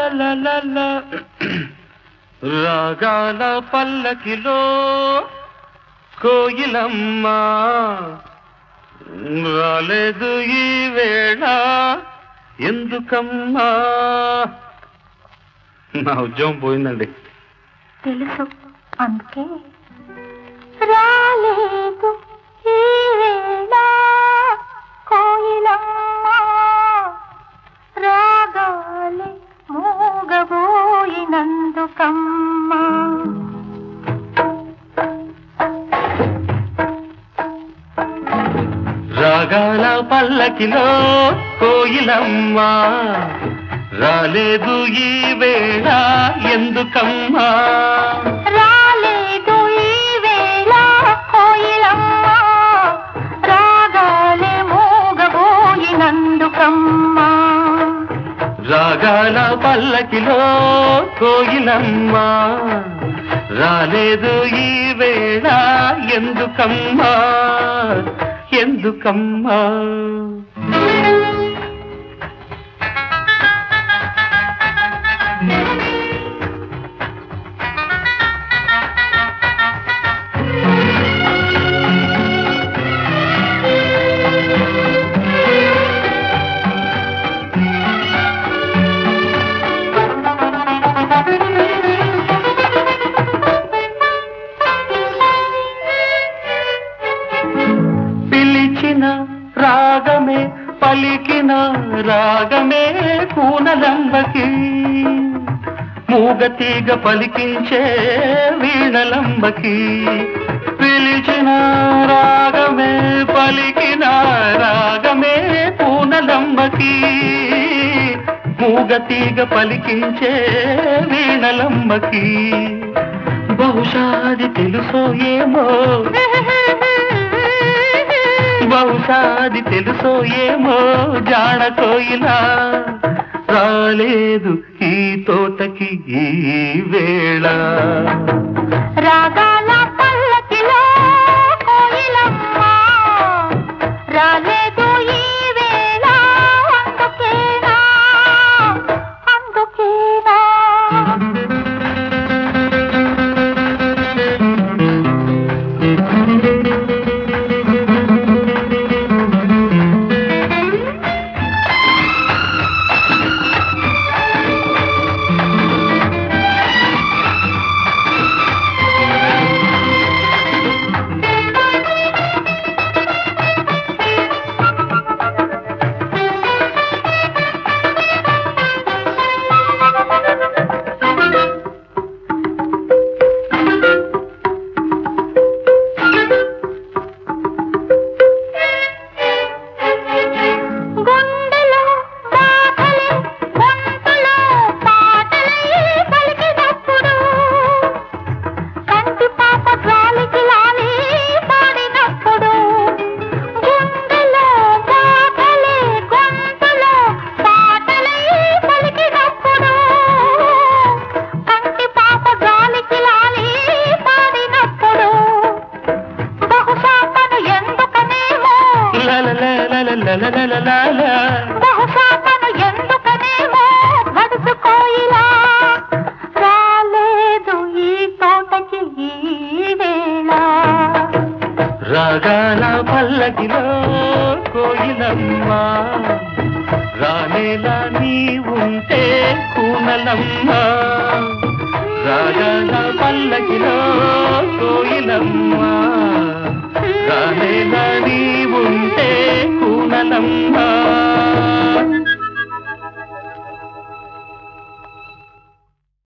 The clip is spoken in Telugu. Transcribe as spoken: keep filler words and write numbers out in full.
రాగాల పల్లకిలో కోయిలమ్మ రాలేదు ఈ వేళ ఎందుకమ్మా. నా ఉద్యోగం పోయిందండి. తెలుసు, అందుకే రాలేదు ఈ వేళ కోయిలమ్మ రాగాలే మూగబోయినందుకమ్మా. రాగాల పల్లకిలో కోయిలమ్మ రాలేదు ఈ వేళ ఎందుకమ్మా. రాలేదు ఈ వేళ కోయిలమ్మ రాగాలే మూగబోయినందుకమ్మా. రాగాల పల్లకిలో కోయిలమ్మ రాలేదు ఈ వేళ ఎందుకమ్మా ఎందుకమ్మా. పిలిచిన రాగమే పలికిన రాగమే కూనలంబకి మూగతీగ పలికించే వీణలంబకి. పిలిచిన రాగమే పలికిన రాగమే కూనలంబకి మూగతీగ పలికించే వీణలంబకి. బహుశా అది తెలుసో ఏమో బహుశా అది తెలుసో ఏమో జాడ కోయిలా రాలేదు ఈ తోటకి ఈ వేళ. రాగాల పల్లకిలో కోయిలమ్మ రాలేదు ఈ వేళ అందుకేనా అందుకేనా. బహుశా తను ఎందుకనేమో గడుసు కోయిలా రాలేదు ఈ తోటకి ఈ వేళ. రాగాల పల్లకిలో కోయిలమ్మ రానేలా నీ ఉంటే కూనలమ్మ. రాగాల పల్లకిలో కోయిలమ్మ రానేలా నీ ఉంటే